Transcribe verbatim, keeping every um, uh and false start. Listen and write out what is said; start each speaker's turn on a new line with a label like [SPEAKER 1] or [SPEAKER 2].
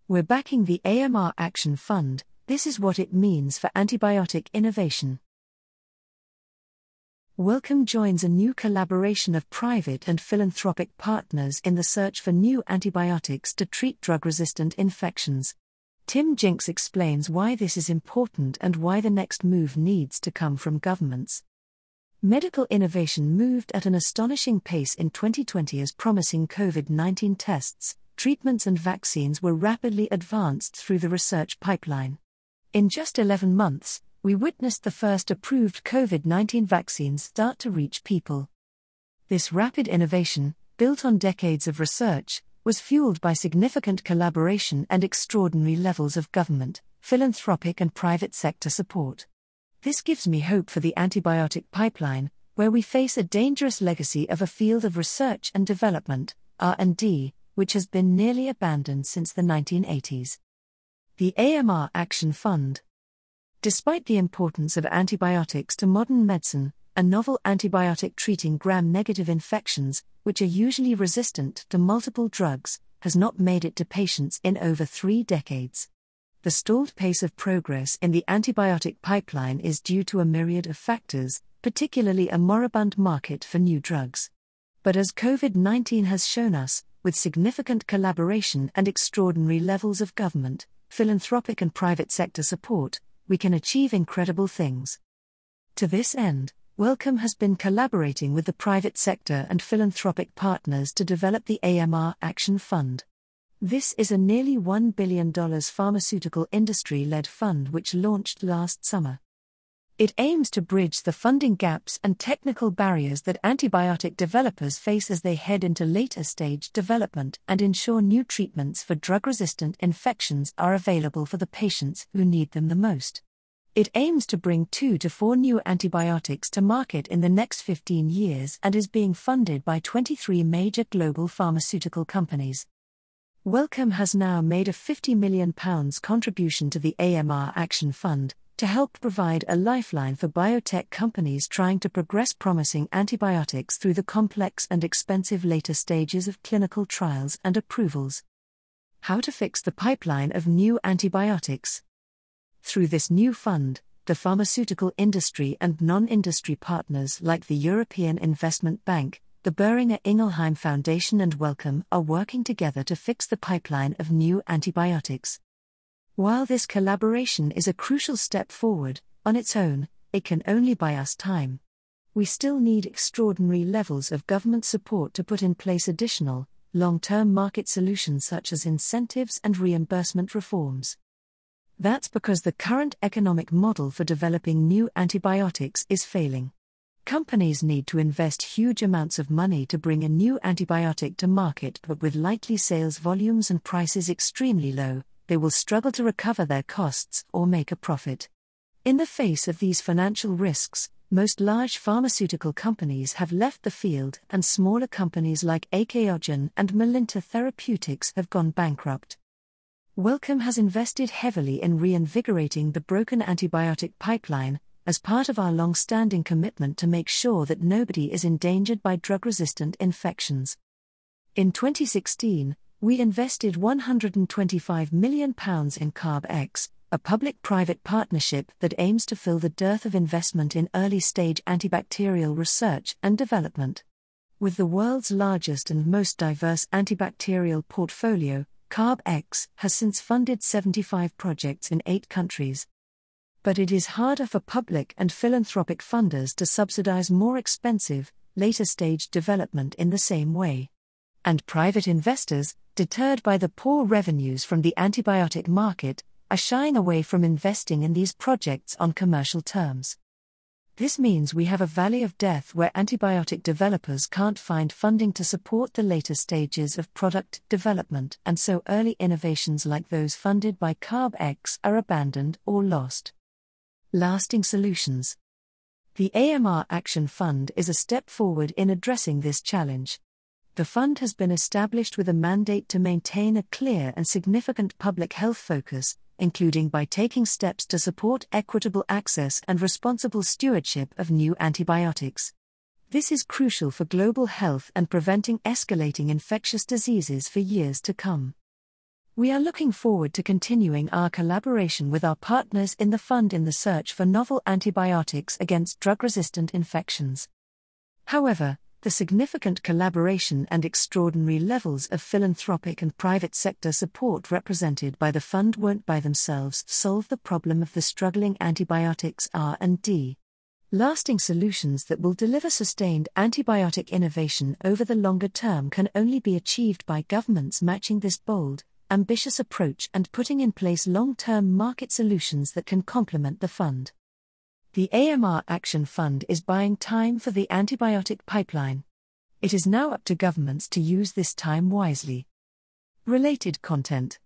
[SPEAKER 1] We're backing the A M R Action Fund. This is what it means for antibiotic innovation. Wellcome joins a new collaboration of private and philanthropic partners in the search for new antibiotics to treat drug-resistant infections. Tim Jinks explains why this is important and why the next move needs to come from governments. Medical innovation moved at an astonishing pace in twenty twenty as promising COVID nineteen tests, treatments and vaccines were rapidly advanced through the research pipeline. In just eleven months, we witnessed the first approved COVID nineteen vaccines start to reach people. This rapid innovation, built on decades of research, was fueled by significant collaboration and extraordinary levels of government, philanthropic and private sector support. This gives me hope for the antibiotic pipeline, where we face a dangerous legacy of a field of research and development, R and D, which has been nearly abandoned since the nineteen eighties. The A M R Action Fund. Despite the importance of antibiotics to modern medicine, a novel antibiotic treating gram-negative infections, which are usually resistant to multiple drugs, has not made it to patients in over three decades. The stalled pace of progress in the antibiotic pipeline is due to a myriad of factors, particularly a moribund market for new drugs. But as COVID nineteen has shown us, with significant collaboration and extraordinary levels of government, philanthropic and private sector support, we can achieve incredible things. To this end, Wellcome has been collaborating with the private sector and philanthropic partners to develop the A M R Action Fund. This is a nearly one billion dollars pharmaceutical industry-led fund which launched last summer. It aims to bridge the funding gaps and technical barriers that antibiotic developers face as they head into later-stage development and ensure new treatments for drug-resistant infections are available for the patients who need them the most. It aims to bring two to four new antibiotics to market in the next fifteen years and is being funded by twenty-three major global pharmaceutical companies. Wellcome has now made a fifty million pounds contribution to the A M R Action Fund, to help provide a lifeline for biotech companies trying to progress promising antibiotics through the complex and expensive later stages of clinical trials and approvals. How to fix the pipeline of new antibiotics? Through this new fund, the pharmaceutical industry and non-industry partners like the European Investment Bank, the Boehringer Ingelheim Foundation and Wellcome are working together to fix the pipeline of new antibiotics. While this collaboration is a crucial step forward, on its own, it can only buy us time. We still need extraordinary levels of government support to put in place additional, long-term market solutions such as incentives and reimbursement reforms. That's because the current economic model for developing new antibiotics is failing. Companies need to invest huge amounts of money to bring a new antibiotic to market, but with likely sales volumes and prices extremely low, they will struggle to recover their costs or make a profit. In the face of these financial risks, most large pharmaceutical companies have left the field and smaller companies like Akeogen and Melinta Therapeutics have gone bankrupt. Wellcome has invested heavily in reinvigorating the broken antibiotic pipeline, as part of our long-standing commitment to make sure that nobody is endangered by drug-resistant infections. In twenty sixteen, we invested one hundred twenty-five million pounds in CarbX, a public-private partnership that aims to fill the dearth of investment in early-stage antibacterial research and development. With the world's largest and most diverse antibacterial portfolio, CarbX has since funded seventy-five projects in eight countries. But it is harder for public and philanthropic funders to subsidize more expensive, later-stage development in the same way. And private investors, deterred by the poor revenues from the antibiotic market, are shying away from investing in these projects on commercial terms. This means we have a valley of death where antibiotic developers can't find funding to support the later stages of product development, and so early innovations like those funded by CarbX are abandoned or lost. Lasting solutions. The A M R Action Fund is a step forward in addressing this challenge. The fund has been established with a mandate to maintain a clear and significant public health focus, including by taking steps to support equitable access and responsible stewardship of new antibiotics. This is crucial for global health and preventing escalating infectious diseases for years to come. We are looking forward to continuing our collaboration with our partners in the fund in the search for novel antibiotics against drug-resistant infections. However, the significant collaboration and extraordinary levels of philanthropic and private sector support represented by the fund won't by themselves solve the problem of the struggling antibiotics R and D. Lasting solutions that will deliver sustained antibiotic innovation over the longer term can only be achieved by governments matching this bold, ambitious approach and putting in place long-term market solutions that can complement the fund. The A M R Action Fund is buying time for the antibiotic pipeline. It is now up to governments to use this time wisely. Related content.